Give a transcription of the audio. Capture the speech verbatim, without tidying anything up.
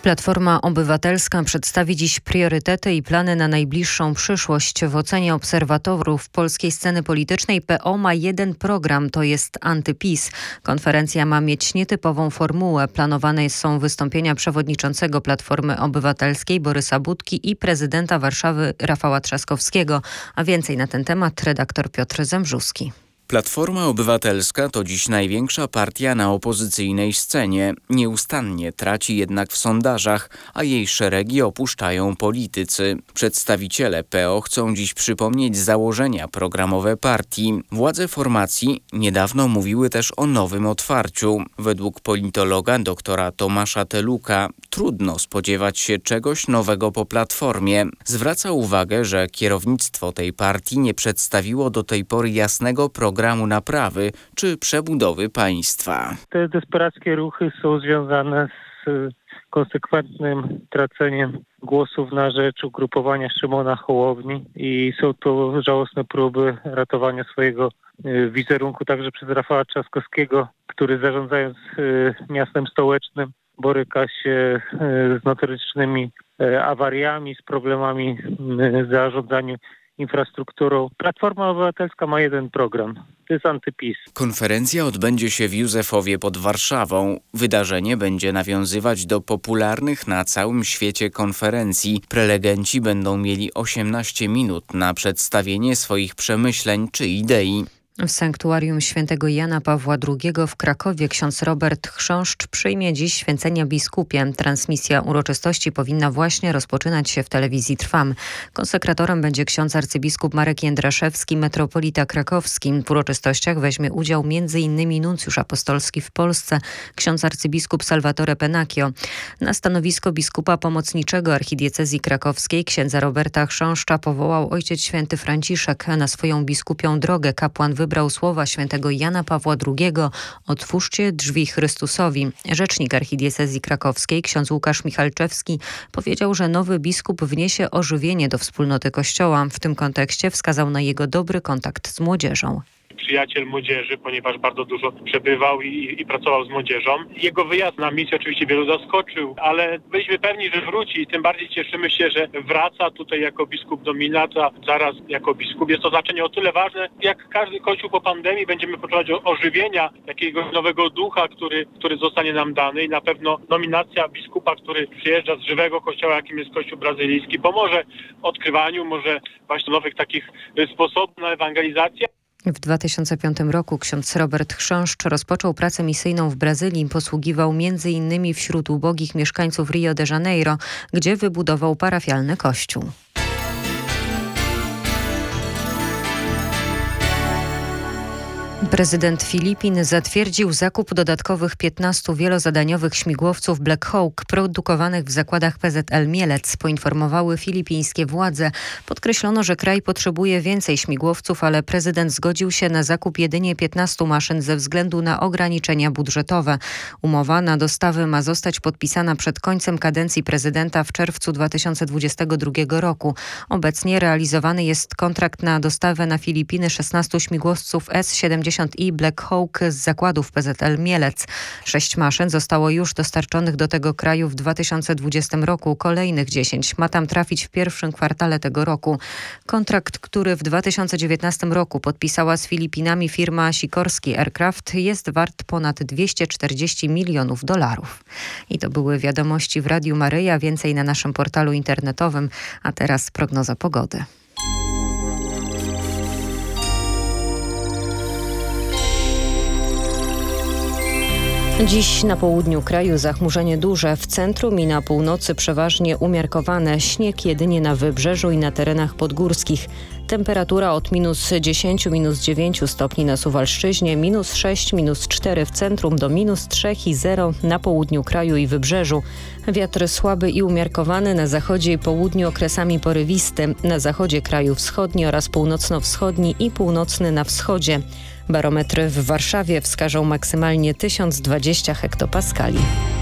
Platforma Obywatelska przedstawi dziś priorytety i plany na najbliższą przyszłość. W ocenie obserwatorów polskiej sceny politycznej P O ma jeden program, to jest antyPiS. Konferencja ma mieć nietypową formułę. Planowane są wystąpienia przewodniczącego Platformy Obywatelskiej Borysa Budki i prezydenta Warszawy Rafała Trzaskowskiego. A więcej na ten temat redaktor Piotr Zembrzuski. Platforma Obywatelska to dziś największa partia na opozycyjnej scenie. Nieustannie traci jednak w sondażach, a jej szeregi opuszczają politycy. Przedstawiciele P O chcą dziś przypomnieć założenia programowe partii. Władze formacji niedawno mówiły też o nowym otwarciu. Według politologa doktora Tomasza Teluka trudno spodziewać się czegoś nowego po Platformie. Zwraca uwagę, że kierownictwo tej partii nie przedstawiło do tej pory jasnego programu programu naprawy czy przebudowy państwa. Te desperackie ruchy są związane z konsekwentnym traceniem głosów na rzecz ugrupowania Szymona Hołowni i są to żałosne próby ratowania swojego wizerunku także przez Rafała Trzaskowskiego, który zarządzając miastem stołecznym boryka się z notorycznymi awariami, z problemami w zarządzaniu infrastrukturą. Platforma Obywatelska ma jeden program. To jest antyPiS. Konferencja odbędzie się w Józefowie pod Warszawą. Wydarzenie będzie nawiązywać do popularnych na całym świecie konferencji. Prelegenci będą mieli osiemnaście minut na przedstawienie swoich przemyśleń czy idei. W sanktuarium świętego Jana Pawła drugiego w Krakowie ksiądz Robert Chrząszcz przyjmie dziś święcenia biskupie. Transmisja uroczystości powinna właśnie rozpoczynać się w telewizji Trwam. Konsekratorem będzie ksiądz arcybiskup Marek Jędraszewski, metropolita krakowski. W uroczystościach weźmie udział między innymi nuncjusz apostolski w Polsce, ksiądz arcybiskup Salvatore Pennacchio. Na stanowisko biskupa pomocniczego archidiecezji krakowskiej księdza Roberta Chrząszcza powołał ojciec święty Franciszek. Na swoją biskupią drogę kapłan wybrał słowa świętego Jana Pawła drugiego: otwórzcie drzwi Chrystusowi. Rzecznik archidiecezji krakowskiej ksiądz Łukasz Michalczewski powiedział, że nowy biskup wniesie ożywienie do wspólnoty Kościoła. W tym kontekście wskazał na jego dobry kontakt z młodzieżą. Przyjaciel młodzieży, ponieważ bardzo dużo przebywał i, i pracował z młodzieżą. Jego wyjazd na misję oczywiście wielu zaskoczył, ale byliśmy pewni, że wróci i tym bardziej cieszymy się, że wraca tutaj jako biskup dominat, a zaraz jako biskup. Jest to znaczenie o tyle ważne, jak każdy kościół po pandemii będziemy potrzebować ożywienia, jakiegoś nowego ducha, który, który zostanie nam dany i na pewno nominacja biskupa, który przyjeżdża z żywego kościoła, jakim jest kościół brazylijski, pomoże odkrywaniu może właśnie nowych takich sposobów na ewangelizację. W dwa tysiące piątym roku ksiądz Robert Chrząszcz rozpoczął pracę misyjną w Brazylii. Posługiwał między innymi wśród ubogich mieszkańców Rio de Janeiro, gdzie wybudował parafialny kościół. Prezydent Filipin zatwierdził zakup dodatkowych piętnastu wielozadaniowych śmigłowców Black Hawk produkowanych w zakładach P Z L Mielec, poinformowały filipińskie władze. Podkreślono, że kraj potrzebuje więcej śmigłowców, ale prezydent zgodził się na zakup jedynie piętnastu maszyn ze względu na ograniczenia budżetowe. Umowa na dostawy ma zostać podpisana przed końcem kadencji prezydenta w czerwcu dwa tysiące dwudziestego drugiego roku. Obecnie realizowany jest kontrakt na dostawę na Filipiny szesnastu śmigłowców S siedemdziesiąt i Black Hawk z zakładów P Z L Mielec. Sześć maszyn zostało już dostarczonych do tego kraju w dwa tysiące dwudziestym roku. Kolejnych dziesięć ma tam trafić w pierwszym kwartale tego roku. Kontrakt, który w dwa tysiące dziewiętnastym roku podpisała z Filipinami firma Sikorsky Aircraft, jest wart ponad dwieście czterdzieści milionów dolarów. I to były wiadomości w Radiu Maryja. Więcej na naszym portalu internetowym. A teraz prognoza pogody. Dziś na południu kraju zachmurzenie duże, w centrum i na północy przeważnie umiarkowane, śnieg jedynie na wybrzeżu i na terenach podgórskich. Temperatura od minus dziesięć, minus dziewięć stopni na Suwalszczyźnie, minus sześć, minus cztery w centrum do minus trzy i zero na południu kraju i wybrzeżu. Wiatr słaby i umiarkowany na zachodzie i południu, okresami porywisty, na zachodzie kraju wschodni oraz północno-wschodni i północny na wschodzie. Barometry w Warszawie wskażą maksymalnie tysiąc dwadzieścia hektopaskali.